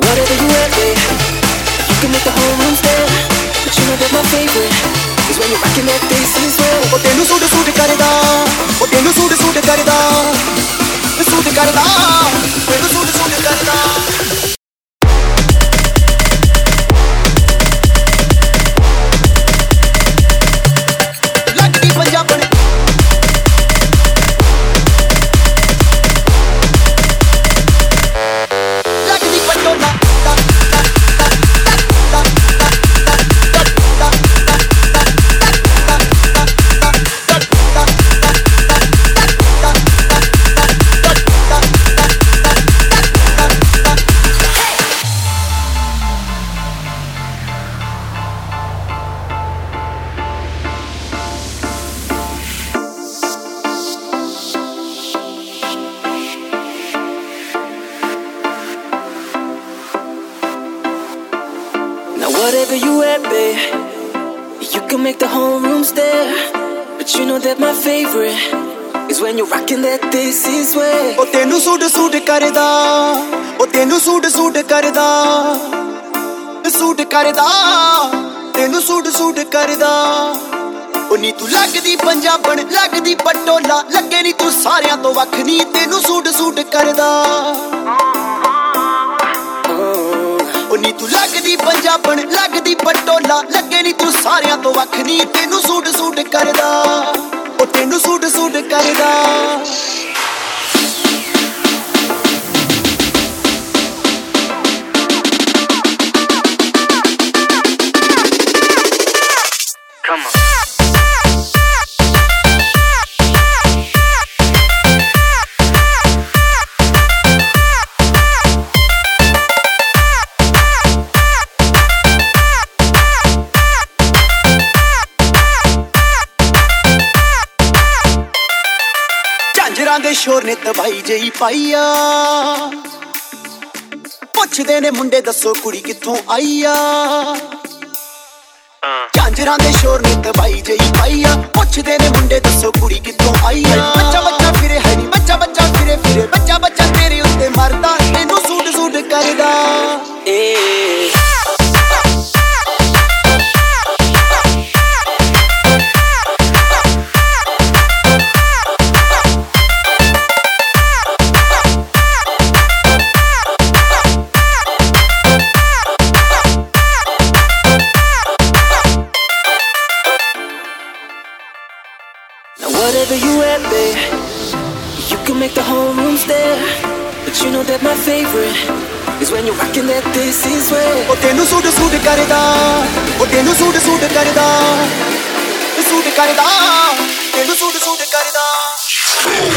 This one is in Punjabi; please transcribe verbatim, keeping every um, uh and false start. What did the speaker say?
whatever you wear, babe, you can make the whole room stare. But you know that my favorite is when you're rocking that this is way. ਉਹ ਤੈਨੂੰ ਸੂਟ ਸੂਟ ਕਰਦਾ, ਉਹ ਤੈਨੂੰ ਸੂਟ ਸੂਟ ਕਰਦਾ, ਸੂਟ ਕਰਦਾ, ਤੈਨੂੰ ਸੂਟ ਸੂਟ ਕਰਦਾ। ਲੱਗਦੀ ਪੰਜਾਬਣ ਲੱਗਦੀ ਪਟੋਲਾ Whatever you wear, babe, you can make the whole room stare. But you know that my favorite is when you're rocking that this is way. ਉਹ ਤੈਨੂੰ ਸੂਟ ਸੂਟ ਕਰਦਾ, ਉਹ ਤੈਨੂੰ ਸੂਟ ਸੂਟ ਕਰਦਾ, ਸੂਟ ਕਰਦਾ, ਤੈਨੂੰ ਸੂਟ ਸੂਟ ਕਰਦਾ। ਉਹ ਨੀ ਤੂੰ ਲੱਗਦੀ ਪੰਜਾਬਣ ਲੱਗਦੀ ਪਟੋਲਾ, ਲੱਗੇ ਨੀ ਤੂੰ ਸਾਰਿਆਂ ਤੋਂ ਵੱਖ ਨੀ, ਤੈਨੂੰ ਸੂਟ ਸੂਟ ਕਰਦਾ। ਉਹ ਨੀ ਤੂੰ ਲੱਗਦੀ ਪੰਜਾਬਣ ਲੱਗਦੀ ਪਟੋਲਾ, ਲੱਗੇ ਨੀ ਤੂੰ ਸਾਰਿਆਂ ਤੋਂ ਵੱਖ ਨੀ, ਤੈਨੂੰ ਸੂਟ ਸੂਟ ਕਰਦਾ। ਉਹ ਤੈਨੂੰ ਸੂਟ ਸੂਟ ਕਰਦਾ। Come on. ਝਾਂਜਰਾਂ ਦੇ ਸ਼ੋਰ ਨੇ ਤਬਾਈ ਜਈ ਪਾਈਆ, ਪੁੱਛਦੇ ਨੇ ਮੁੰਡੇ ਦੱਸੋ ਕੁੜੀ ਕਿੱਥੋਂ ਆਈ ਆ। ਝਾਂਜਰਾਂ ਦੇ ਸ਼ੋਰ ਨੇ ਤਬਾਈ ਜਈ ਪਾਈਆ, ਪੁੱਛਦੇ ਨੇ ਮੁੰਡੇ ਦੱਸੋ ਕੁੜੀ ਕਿੱਥੋਂ ਆਈ ਆ। ਬੱਚਾ ਬੱਚਾ ਫਿਰੇ ਹੈ ਨੀ ਬੱਚਾ ਬੱਚਾ ਫਿਰੇ ਫਿਰੇ, ਬੱਚਾ ਬੱਚਾ ਤੇਰੇ ਉੱਤੇ ਮਰਦਾ, ਤੈਨੂੰ ਸੂਟ ਸੂਟ ਕਰਦਾ। ਏ Whatever you wear, babe, you can make the whole room stare. But you know that my favorite is when you're rocking that this is way. ਉਹ ਤੈਨੂੰ ਸੂਟ ਸੂਟ ਕਰਦਾ, ਉਹ ਤੈਨੂੰ ਸੂਟ ਸੂਟ ਕਰਦਾ, ਸੂਟ ਕਰਦਾ, ਤੈਨੂੰ ਸੂਟ ਸੂਟ ਕਰਦਾ।